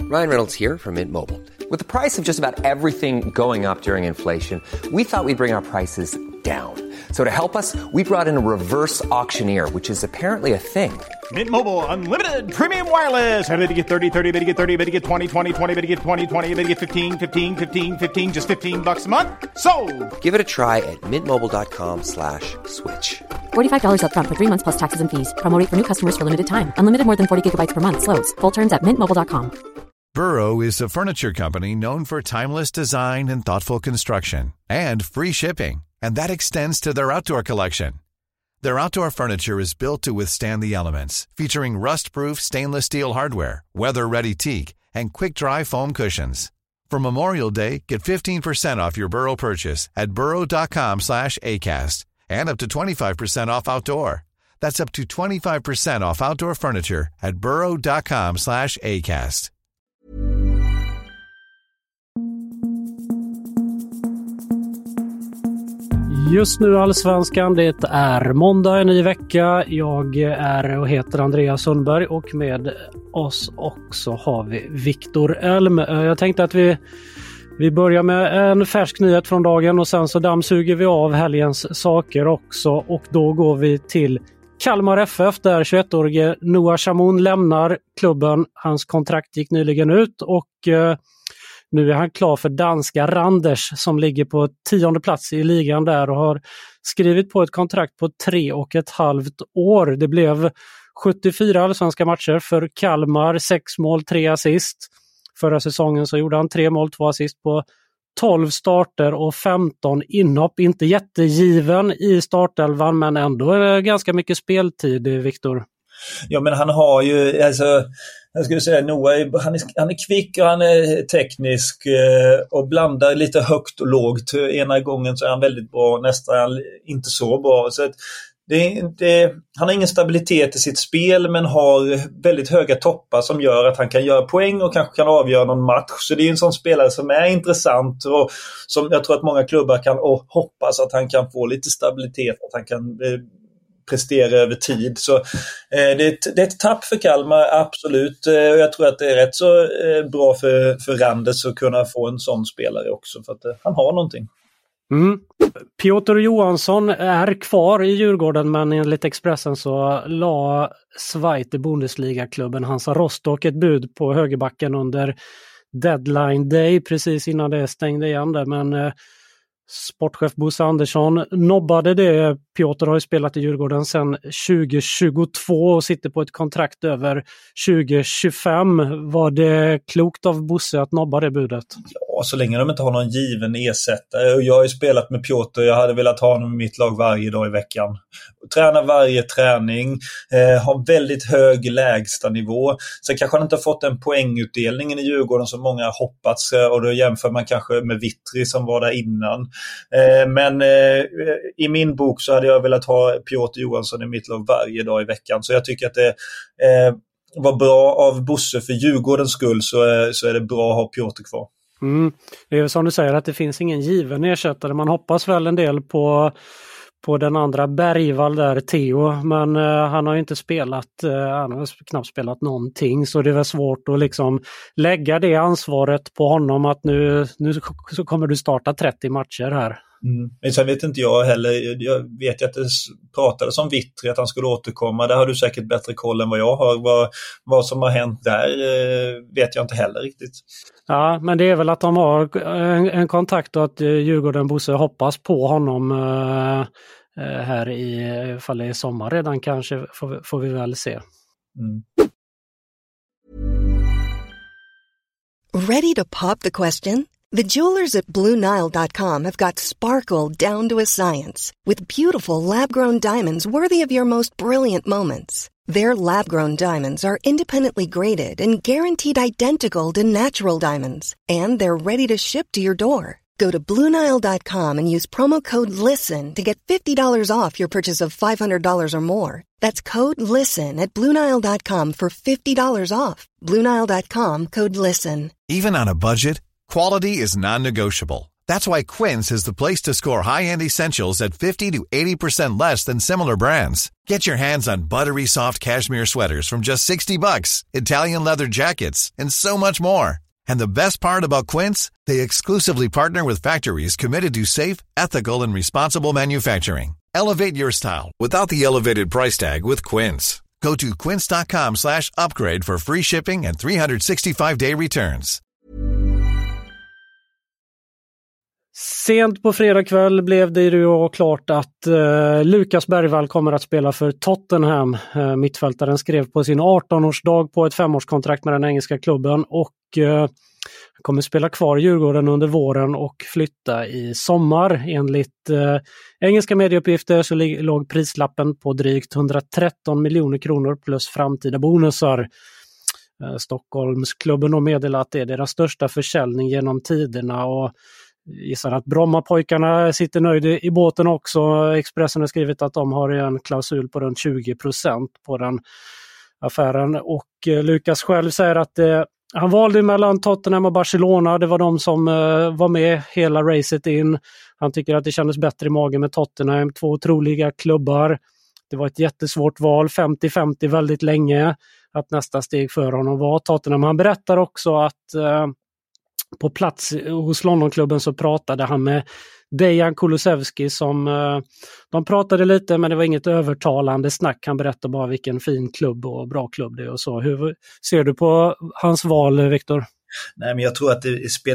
Ryan Reynolds here from Mint Mobile. With the price of just about everything going up during inflation, we thought we'd bring our prices down. So to help us, we brought in a reverse auctioneer, which is apparently a thing. Mint Mobile Unlimited Premium Wireless. How to get 30, 30, how to get 30, how to get 20, 20, 20, how to get 20, 20, how to get 15, 15, 15, 15, just $15 a month? Sold! Give it a try at mintmobile.com/switch. $45 up front for 3 months plus taxes and fees. Promo rate for new customers for limited time. Unlimited more than 40 gigabytes per month. Slows full terms at mintmobile.com. Burrow is a furniture company known for timeless design and thoughtful construction and free shipping. And that extends to their outdoor collection. Their outdoor furniture is built to withstand the elements, featuring rust-proof stainless steel hardware, weather-ready teak, and quick-dry foam cushions. For Memorial Day, get 15% off your Burrow purchase at burrow.com/acast, and up to 25% off outdoor. That's up to 25% off outdoor furniture at burrow.com/acast. Just nu Allsvenskan, det är måndag, en ny vecka. Jag är och heter Andreas Sundberg och med oss också har vi Viktor Elm. Jag tänkte att vi börjar med en färsk nyhet från dagen och sen så dammsuger vi av helgens saker också, och då går vi till Kalmar FF där 21-årige Noah Chamoun lämnar klubben. Hans kontrakt gick nyligen ut och nu är han klar för danska Randers som ligger på 10:e plats i ligan där och har skrivit på ett kontrakt på 3,5 år. Det blev 74 allsvenska matcher för Kalmar, 6 mål, 3 assist. Förra säsongen så gjorde han 3 mål, 2 assist på 12 starter och 15 inhopp. Inte jättegiven i startelvan, men ändå ganska mycket speltid, Viktor. Ja, men han har ju, alltså, jag skulle säga Noah, han är kvick och han är teknisk och blandar lite högt och lågt. Ena gången så är han väldigt bra, nästa är han inte så bra. Så att han har ingen stabilitet i sitt spel, men har väldigt höga toppar som gör att han kan göra poäng och kanske kan avgöra någon match. Så det är en sån spelare som är intressant och som jag tror att många klubbar kan hoppas att han kan få lite stabilitet, att han kan prestera över tid. Så det är ett tapp för Kalmar, absolut. Jag tror att det är rätt så bra för Randers att kunna få en sån spelare också, för att han har någonting. Piotr Johansson är kvar i Djurgården, men enligt Expressen så la Zweite Bundesliga-klubben Hansa Rostock ett bud på högerbacken under deadline day precis innan det stängde igen det, men sportchef Bosse Andersson nobbade det. Piotr har ju spelat i Djurgården sedan 2022 och sitter på ett kontrakt över 2025. Var det klokt av Bosse att nobba det budet? Ja, så länge de inte har någon given ersättare. Och jag har ju spelat med Piotr, jag hade velat ha honom i mitt lag varje dag i veckan. Träna varje träning, har väldigt hög lägsta nivå. Sen kanske han inte har fått den poängutdelningen i Djurgården som många har hoppats, och då jämför man kanske med Vittri som var där innan. Men i min bok så hade jag velat ha Piotr Johansson i mitt lag varje dag i veckan. Så jag tycker att det var bra av Bosse för Djurgårdens skull, så är det bra att ha Piotr kvar. Det är som du säger att det finns ingen given ersättare. Man hoppas väl en del på den andra Bergvall där, Theo, men han har ju inte spelat, han har knappt spelat någonting, så det är väl svårt att liksom lägga det ansvaret på honom att nu så kommer du starta 30 matcher här. Men sen vet inte jag heller, jag vet ju att det pratades om Vittri att han skulle återkomma, där har du säkert bättre koll än vad jag har. Vad som har hänt där vet jag inte heller riktigt. Ja, men det är väl att de har en kontakt och att Djurgården Bosse hoppas på honom här i fall i sommar redan, kanske får vi väl se. Ready to pop the question? The jewelers at BlueNile.com have got sparkle down to a science with beautiful lab-grown diamonds worthy of your most brilliant moments. Their lab-grown diamonds are independently graded and guaranteed identical to natural diamonds, and they're ready to ship to your door. Go to BlueNile.com and use promo code LISTEN to get $50 off your purchase of $500 or more. That's code LISTEN at BlueNile.com for $50 off. BlueNile.com, code LISTEN. Even on a budget, quality is non-negotiable. That's why Quince is the place to score high-end essentials at 50 to 80% less than similar brands. Get your hands on buttery soft cashmere sweaters from just $60, Italian leather jackets, and so much more. And the best part about Quince, they exclusively partner with factories committed to safe, ethical, and responsible manufacturing. Elevate your style without the elevated price tag with Quince. Go to quince.com/upgrade for free shipping and 365-day returns. Sent på fredag kväll blev det ju klart att Lukas Bergvall kommer att spela för Tottenham. Mittfältaren skrev på sin 18-årsdag på ett 5-årskontrakt med den engelska klubben och kommer spela kvar i Djurgården under våren och flytta i sommar. Enligt engelska medieuppgifter så låg prislappen på drygt 113 miljoner kronor plus framtida bonusar. Stockholmsklubben har meddelat att det är deras största försäljning genom tiderna och gissar att Brommapojkarna sitter nöjda i båten också. Expressen har skrivit att de har en klausul på runt 20% på den affären och Lukas själv säger att han valde mellan Tottenham och Barcelona. Det var de som var med hela racet in. Han tycker att det kändes bättre i magen med Tottenham. 2 otroliga klubbar. Det var ett jättesvårt val. 50-50 väldigt länge. Att nästa steg för honom var Tottenham. Han berättar också att på plats hos Londonklubben så pratade han med Dejan Kulusevski som de pratade lite men det var inget övertalande snack. Han berättade bara vilken fin klubb och bra klubb det är och så. Hur ser du på hans val, Viktor? Nej, men jag tror att det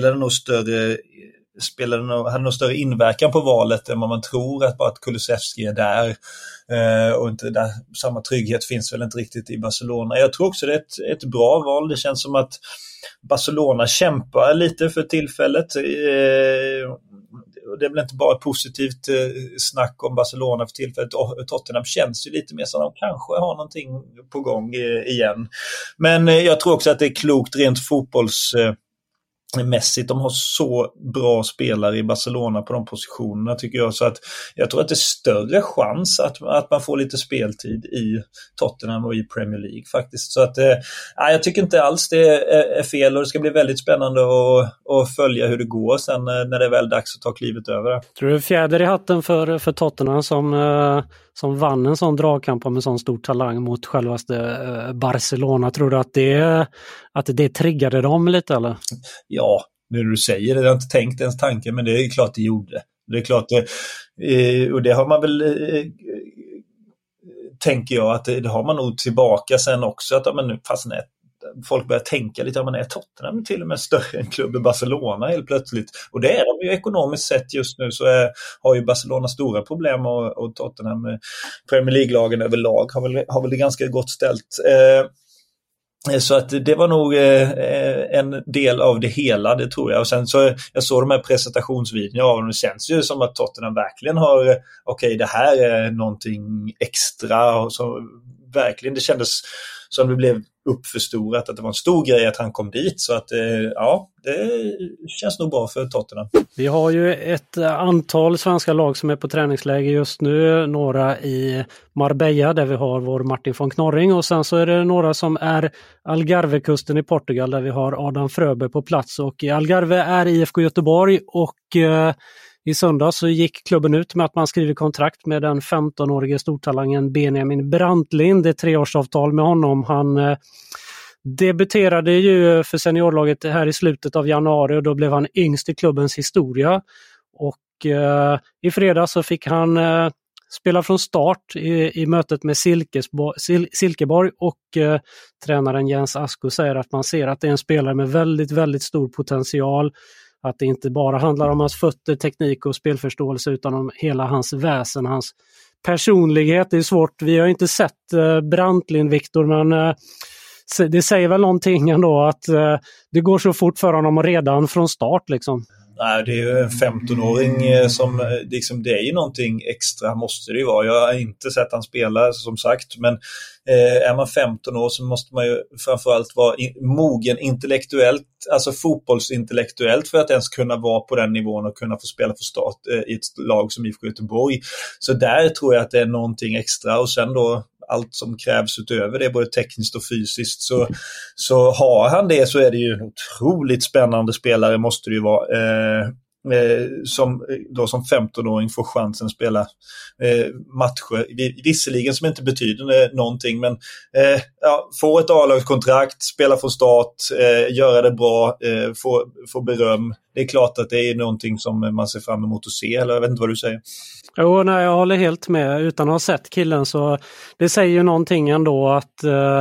hade nog större inverkan på valet än vad man tror, att bara att Kulusevski är där och inte där. Samma trygghet finns väl inte riktigt i Barcelona. Jag tror också det är ett bra val. Det känns som att Barcelona kämpar lite för tillfället. Det är väl inte bara positivt snack om Barcelona för tillfället. Tottenham känns ju lite mer som att de kanske har någonting på gång igen. Men jag tror också att det är klokt rent fotbollsmässigt. De har så bra spelare i Barcelona på de positionerna tycker jag. Så att jag tror att det är större chans att man får lite speltid i Tottenham och i Premier League faktiskt. Så att jag tycker inte alls det är fel och det ska bli väldigt spännande att följa hur det går sen när det är väl dags att ta klivet över. Tror du fjäder i hatten för Tottenham som vann en sån dragkamp med sån stor talang mot självaste Barcelona? Tror du att det triggade dem lite eller? Ja, nu du säger det, jag har inte tänkt ens tanken, men det är klart det gjorde. Det är klart och det har man väl tänker jag att det har man nog tillbaka sen också att men fast folk börjar tänka lite att man är Tottenham till och med större än klubben Barcelona helt plötsligt. Och det är de ju ekonomiskt sett just nu så har ju Barcelona stora problem och Tottenham Premier League-lagen överlag har väl det ganska gott ställt. Så att det var nog en del av det hela, det tror jag. Och sen så jag såg de här presentationsvideorna av dem. Det känns ju som att Tottenham verkligen har det här är någonting extra och så verkligen det kändes som det blev uppförstorat att det var en stor grej att han kom dit. Så att det känns nog bra för Tottenham. Vi har ju ett antal svenska lag som är på träningsläger just nu. Några i Marbella där vi har vår Martin von Knorring och sen så är det några som är Algarvekusten i Portugal där vi har Adam Fröberg på plats. Och i Algarve är IFK Göteborg och i söndag så gick klubben ut med att man skriver kontrakt med den 15-årige stortalangen Benjamin Brantlind. Det är 3-årsavtal med honom. Han debuterade ju för seniorlaget här i slutet av januari och då blev han yngst i klubbens historia. Och i fredag så fick han spela från start i mötet med Silkeborg och tränaren Jens Asko säger att man ser att det är en spelare med väldigt, väldigt stor potential. Att det inte bara handlar om hans fötter, teknik och spelförståelse utan om hela hans väsen, hans personlighet. Det är svårt, vi har inte sett Brantlind, Viktor, men det säger väl någonting ändå att det går så fort för honom redan från start liksom. Nej, det är ju en 15-åring som liksom, det är ju någonting extra måste det ju vara. Jag har inte sett han spela som sagt, men är man 15 år så måste man ju framförallt vara mogen intellektuellt, alltså fotbollsintellektuellt för att ens kunna vara på den nivån och kunna få spela för start i ett lag som IFK Göteborg. Så där tror jag att det är någonting extra och sen då allt som krävs utöver det, både tekniskt och fysiskt, så har han det så är det ju en otroligt spännande spelare måste det ju vara. som 15-åring får chansen att spela matcher, visserligen som inte betyder någonting, men få ett A-lagskontrakt, spela från start, göra det bra, få beröm. Det är klart att det är någonting som man ser fram emot att se, eller jag vet inte vad du säger. Jo, nej, jag håller helt med. Utan att ha sett killen, så det säger ju någonting ändå att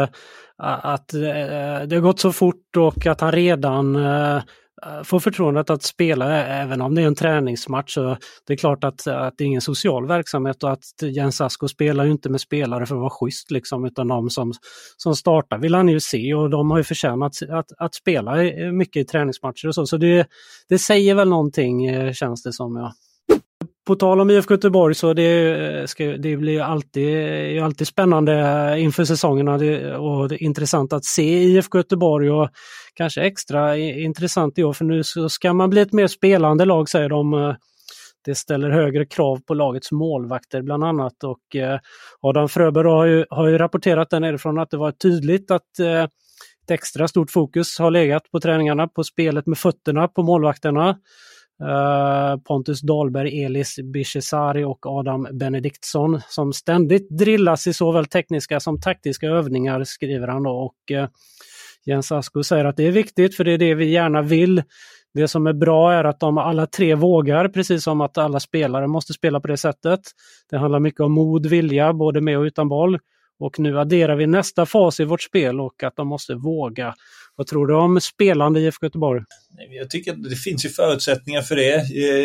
det har gått så fort och att han redan får förtroendet att spela, även om det är en träningsmatch. Så det är klart att det är ingen social verksamhet, och att Jens Asko spelar ju inte med spelare för att vara schysst liksom, utan de som startar vill han ju se, och de har ju förtjänat att spela mycket i träningsmatcher och så. Så det säger väl någonting, känns det som, ja. På tal om IFK Göteborg, så det blir alltid spännande inför säsongerna, och det är intressant att se IFK Göteborg, och kanske extra intressant i år, för nu så ska man bli ett mer spelande lag, säger de. Det ställer högre krav på lagets målvakter bland annat, och Adam Fröberg har ju rapporterat där nerifrån att det var tydligt att ett extra stort fokus har legat på träningarna, på spelet med fötterna på målvakterna. Pontus Dahlberg, Elis Bishesari och Adam Benediktsson som ständigt drillas i såväl tekniska som taktiska övningar, skriver han då, och Jens Asko säger att det är viktigt, för det är det vi gärna vill. Det som är bra är att de alla tre vågar, precis som att alla spelare måste spela på det sättet. Det handlar mycket om mod, vilja, både med och utan boll. Och nu adderar vi nästa fas i vårt spel, och att de måste våga. Vad tror du om spelande i IFK Göteborg? Jag tycker att det finns ju förutsättningar för det.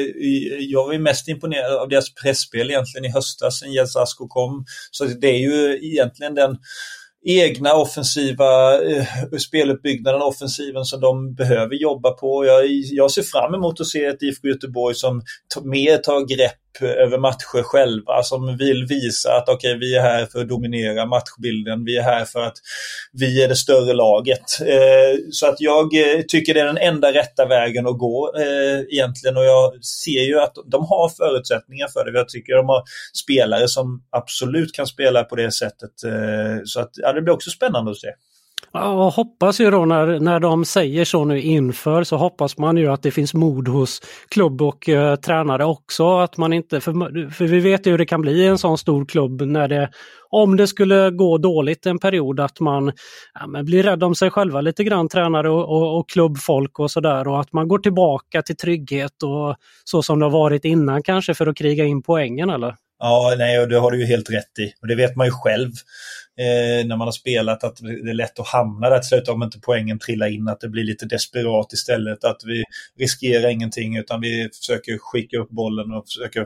Jag var ju mest imponerad av deras pressspel egentligen i höstas sen Jens Asko kom. Så det är ju egentligen den egna offensiva speluppbyggnaden, offensiven som de behöver jobba på. Jag ser fram emot att se ett IFK Göteborg som mer tar grepp över matcher själva, som vill visa att okej, vi är här för att dominera matchbilden, vi är här för att vi är det större laget. Så att jag tycker det är den enda rätta vägen att gå egentligen, och jag ser ju att de har förutsättningar för det. Jag tycker de har spelare som absolut kan spela på det sättet, så att det blir också spännande att se. Ja, och hoppas ju då när de säger så nu inför, så hoppas man ju att det finns mod hos klubb och tränare också, att man inte, för vi vet ju hur det kan bli i en sån stor klubb om det skulle gå dåligt en period, att man blir rädd om sig själva lite grann, tränare och klubbfolk och sådär, och att man går tillbaka till trygghet och så som det har varit innan, kanske för att kriga in poängen, eller? Ja, nej, och det har du ju helt rätt i. Och det vet man ju själv när man har spelat, att det är lätt att hamna där till slut om inte poängen trillar in, att det blir lite desperat istället, att vi riskerar ingenting utan vi försöker skicka upp bollen och försöker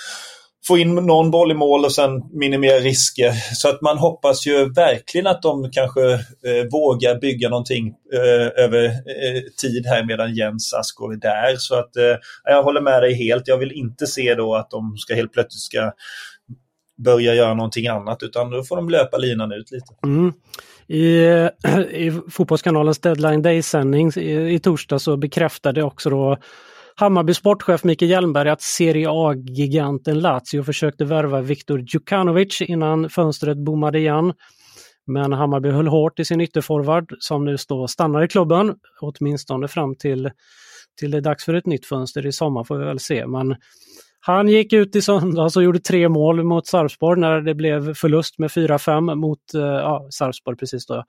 få in någon boll i mål och sen minimera risker. Så att man hoppas ju verkligen att de kanske vågar bygga någonting över tid här medan Jens Asko är där. Så att jag håller med dig helt. Jag vill inte se då att de helt plötsligt ska börja göra någonting annat, utan då får de löpa linan ut lite. Mm. I Fotbollskanalens Deadline Day-sändning i torsdag så bekräftade också då Hammarby sportchef Mikael Hjelmberg att Serie A-giganten Lazio försökte värva Viktor Djukanovic innan fönstret bommade igen. Men Hammarby höll hårt i sin ytterforward som nu stannar i klubben, åtminstone fram till det är dags för ett nytt fönster i sommar, får vi väl se. Men han gick ut i söndags och gjorde 3 mål mot Sarpsborg när det blev förlust med 4-5 mot Sarpsborg precis då.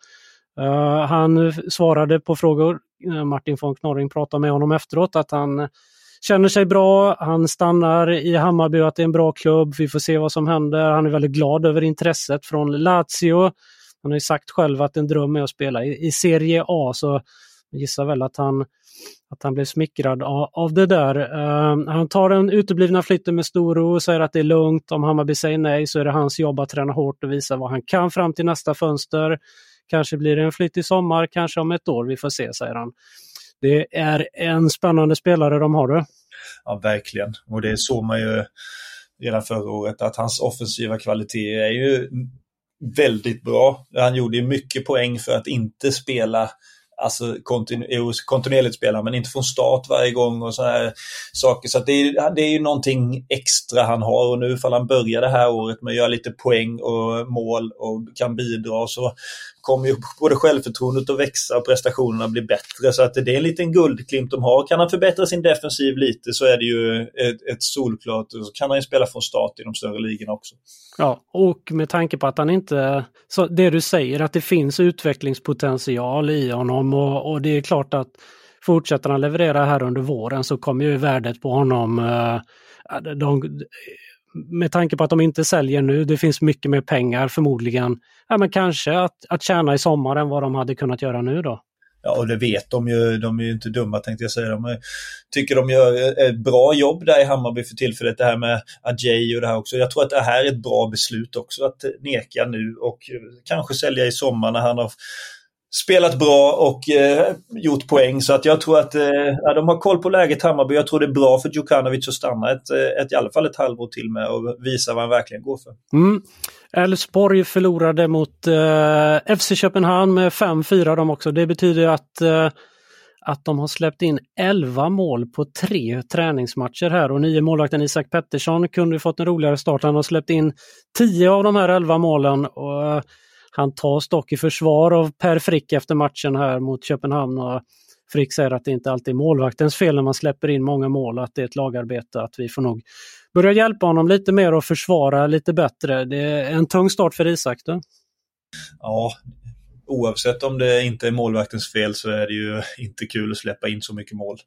Han svarade på frågor. Martin von Knorring pratade med honom efteråt att han känner sig bra, han stannar i Hammarby och att det är en bra klubb, vi får se vad som händer. Han är väldigt glad över intresset från Lazio. Han har ju sagt själv att en dröm är att spela i Serie A, så jag gissar väl att han blev smickrad av det där. Han tar den uteblivna flytten med stor ro och säger att det är lugnt. Om Hammarby säger nej så är det hans jobb att träna hårt och visa vad han kan fram till nästa fönster. Kanske blir det en flytt i sommar, kanske om ett år, vi får se, säger han. Det är en spännande spelare de har det. Ja, verkligen. Och det såg man ju redan förra året att hans offensiva kvalitet är ju väldigt bra. Han gjorde ju mycket poäng för att inte spela, alltså kontinuerligt spela, men inte från start varje gång och så här saker. Så att det är ju någonting extra han har, och nu ifall han börjar det här året med att göra lite poäng och mål och kan bidra, så kommer ju både självförtroendet att växa och prestationerna bli bättre. Så att det är en liten guldklimp de har. Kan han förbättra sin defensiv lite så är det ju ett solklart. Och så kan han ju spela från start i de större ligorna också. Ja, och med tanke på att han inte... Så det du säger, att det finns utvecklingspotential i honom och det är klart att fortsätter han leverera här under våren så kommer ju värdet på honom... med tanke på att de inte säljer nu, det finns mycket mer pengar förmodligen. Ja, men kanske att tjäna i sommar än vad de hade kunnat göra nu då. Ja, och det vet de ju. De är ju inte dumma, tänkte jag säga. De tycker de gör ett bra jobb där i Hammarby för tillfället. Det här med Adjei och det här också. Jag tror att det här är ett bra beslut också att neka nu och kanske sälja i sommar när han har spelat bra och gjort poäng. Så att jag tror att de har koll på läget Hammarby. Jag tror det är bra för Djukanovic att stanna i alla fall ett halvår till med och visa vad han verkligen går för. Elfsborg förlorade mot FC Köpenhamn med 5-4 de också. Det betyder att de har släppt in 11 mål på 3 träningsmatcher här och 9 målvakten Isak Pettersson kunde fått en roligare start. Han har släppt in 10 av de här 11 målen och han tas dock i försvar av Per Frick efter matchen här mot Köpenhamn och Frick säger att det inte alltid är målvaktens fel när man släpper in många mål, att det är ett lagarbete, att vi får nog börja hjälpa honom lite mer och försvara lite bättre. Det är en tung start för Isak då. Ja, oavsett om det inte är målvaktens fel så är det ju inte kul att släppa in så mycket mål.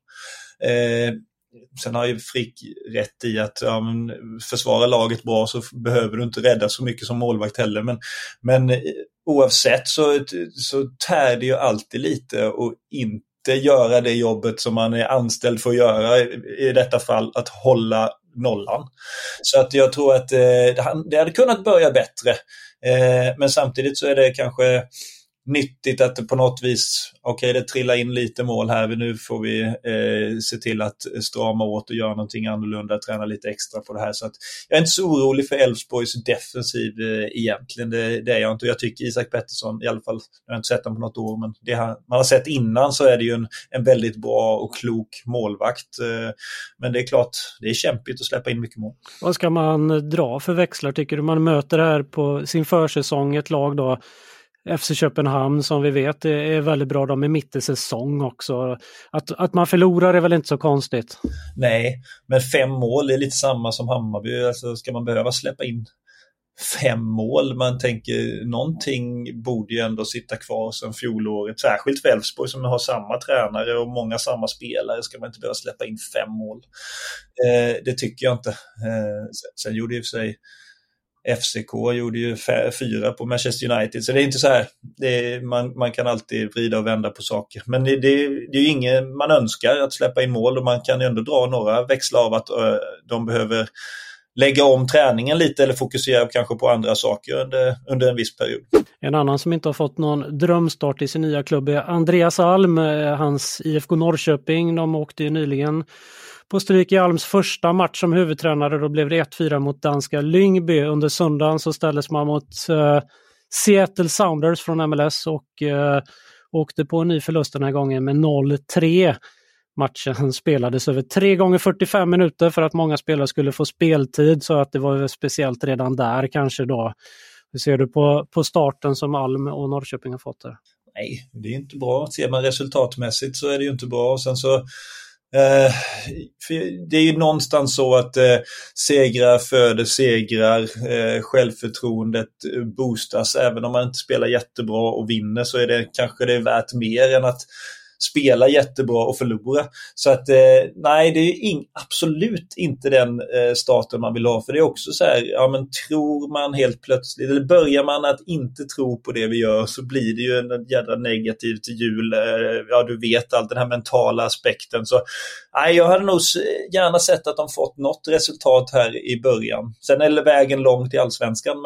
Sen har ju Frick rätt i att försvara laget bra så behöver du inte rädda så mycket som målvakt heller. Men oavsett så tär det ju alltid lite och inte göra det jobbet som man är anställd för att göra, i detta fall att hålla nollan. Så att jag tror att det hade kunnat börja bättre. Men samtidigt så är det kanske nyttigt att det på något vis, det trillar in lite mål här, nu får vi se till att strama åt och göra någonting annorlunda, träna lite extra på det här. Så att jag är inte så orolig för Elfsborgs defensiv egentligen, det är jag inte. Jag tycker Isak Pettersson, i alla fall, jag har inte sett honom på något år, men det man har sett innan så är det ju en väldigt bra och klok målvakt. Men det är klart, det är kämpigt att släppa in mycket mål. Vad ska man dra för växlar, tycker du? Man möter här på sin försäsong ett lag då, FC Köpenhamn, som vi vet är väldigt bra, de är mitt i säsong också. Att man förlorar är väl inte så konstigt? Nej, men 5 mål är lite samma som Hammarby. Alltså, ska man behöva släppa in 5 mål? Man tänker, någonting borde ju ändå sitta kvar sedan fjolåret. Särskilt för Elfsborg som har samma tränare och många samma spelare. Ska man inte behöva släppa in 5 mål? Det tycker jag inte. Sen gjorde ju för sig FCK gjorde ju 4 på Manchester United, så det är inte så här, man kan alltid vrida och vända på saker, men det är ju ingen man önskar att släppa in mål, och man kan ju ändå dra några växlar av att de behöver lägga om träningen lite eller fokusera kanske på andra saker under en viss period. En annan som inte har fått någon drömstart i sin nya klubb är Andreas Alm, hans IFK Norrköping. De åkte ju nyligen på stryk i Alms första match som huvudtränare. Då blev det 1-4 mot danska Lyngby. Under söndagen så ställdes man mot Seattle Sounders från MLS och åkte på en ny förlust den här gången med 0-3. Matchen spelades över 3 gånger 45 minuter för att många spelare skulle få speltid, så att det var speciellt redan där kanske då. Hur ser du på starten som Alm och Norrköping har fått där? Nej, det är inte bra. Ser man resultatmässigt så är det ju inte bra. Och sen så det är ju någonstans så att segrar föder segrar, självförtroendet boostas. Även om man inte spelar jättebra och vinner så är det kanske det är värt mer än att spela jättebra och förlora. Så att nej, det är absolut inte den starten man vill ha. För det är också så här, men tror man helt plötsligt, eller börjar man att inte tro på det vi gör, så blir det ju en jädra negativt hjul. Du vet allt, den här mentala aspekten. Så nej, jag hade nog gärna sett att de fått något resultat här i början. Sen är vägen långt i Allsvenskan,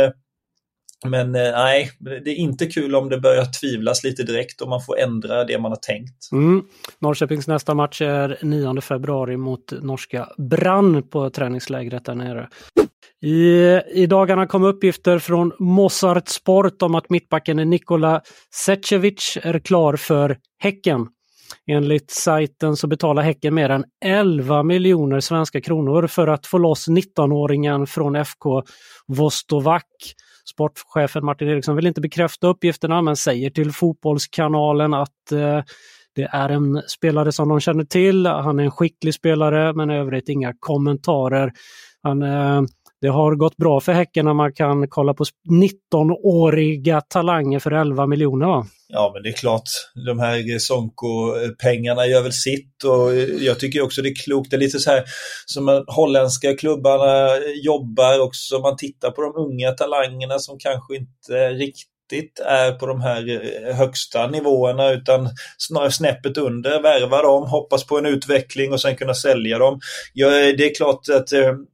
men nej, det är inte kul om det börjar tvivlas lite direkt och man får ändra det man har tänkt. Norrköpings nästa match är 9 februari mot norska Brann på träningslägret där nere. I dagarna kom uppgifter från Mozart Sport om att mittbacken Nikola Sečević är klar för Häcken. Enligt sajten så betalar Häcken mer än 11 miljoner svenska kronor för att få loss 19-åringen från FK Vostovak Sportchefen Martin Eriksson vill inte bekräfta uppgifterna men säger till Fotbollskanalen att det är en spelare som de känner till. Han är en skicklig spelare men i övrigt inga kommentarer. Det har gått bra för Häcken när man kan kolla på 19-åriga talanger för 11 miljoner. Va? Ja, men det är klart, de här Sonko-pengarna gör väl sitt, och jag tycker också det är klokt. Det är lite så här som holländska klubbarna jobbar också. Man tittar på de unga talangerna som kanske inte riktigt är på de här högsta nivåerna utan snarare snäppet under, värva dem, hoppas på en utveckling och sen kunna sälja dem. Ja, det är klart att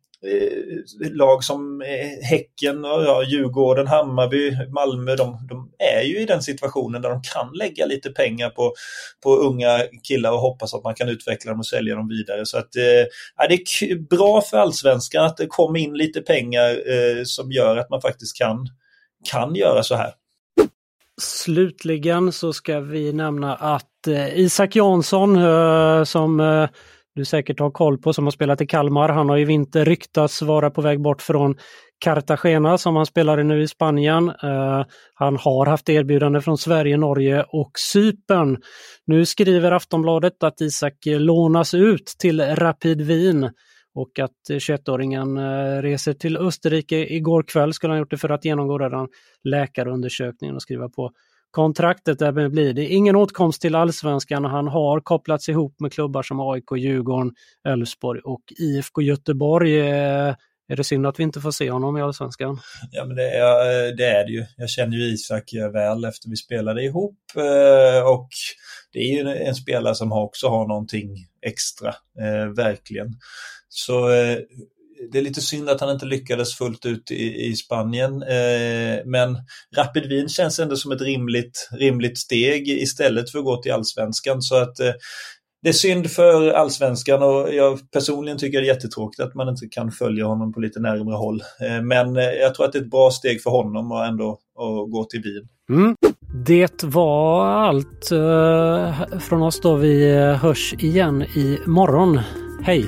lag som Häcken, Djurgården, Hammarby, Malmö, de är ju i den situationen där de kan lägga lite pengar på unga killar och hoppas att man kan utveckla dem och sälja dem vidare. Så att det är bra för Allsvenskan att det kommer in lite pengar som gör att man faktiskt kan göra så här. Slutligen så ska vi nämna att Isak Jansson som du säkert har koll på, som har spelat i Kalmar. Han har i vinter ryktats vara på väg bort från Cartagena som han spelar nu i Spanien. Han har haft erbjudande från Sverige, Norge och Cypern. Nu skriver Aftonbladet att Isak lånas ut till Rapid Wien och att 21-åringen reser till Österrike igår kväll. Skulle han gjort det för att genomgå redan läkarundersökningen och skriva på kontraktet. Där blir det ingen åtkomst till Allsvenskan. Han har kopplats ihop med klubbar som AIK, Djurgården, Elfsborg och IFK Göteborg. Är det synd att vi inte får se honom i Allsvenskan? Ja, men det är det ju. Jag känner ju Isak väl efter vi spelade ihop, och det är ju en spelare som också har någonting extra, verkligen. Så det är lite synd att han inte lyckades fullt ut i Spanien, men Rapid Wien känns ändå som ett rimligt steg istället för att gå till Allsvenskan. Så att det är synd för Allsvenskan, och jag personligen tycker det är jättetråkigt att man inte kan följa honom på lite närmare håll. Men jag tror att det är ett bra steg för honom att ändå att gå till Wien. Det var allt från oss då. Vi hörs igen i morgon. Hej!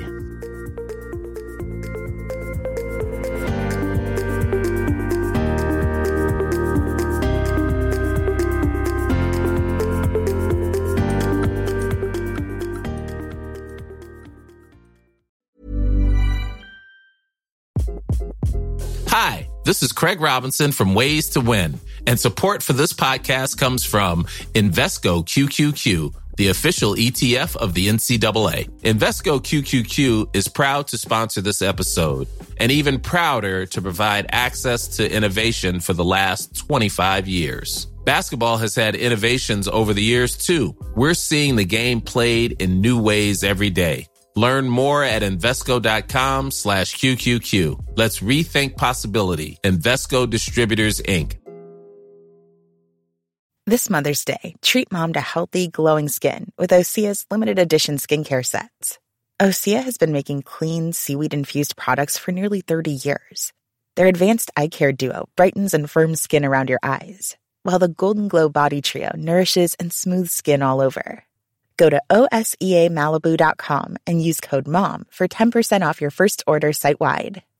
Hi, this is Craig Robinson from Ways to Win, and support for this podcast comes from Invesco QQQ, the official ETF of the NCAA. Invesco QQQ is proud to sponsor this episode, and even prouder to provide access to innovation for the last 25 years. Basketball has had innovations over the years, too. We're seeing the game played in new ways every day. Learn more at Invesco.com/QQQ. Let's rethink possibility. Invesco Distributors, Inc. This Mother's Day, treat mom to healthy, glowing skin with Osea's limited edition skincare sets. Osea has been making clean, seaweed-infused products for nearly 30 years. Their advanced eye care duo brightens and firms skin around your eyes, while the Golden Glow Body Trio nourishes and smooths skin all over. Go to OSEAMalibu.com and use code MOM for 10% off your first order site-wide.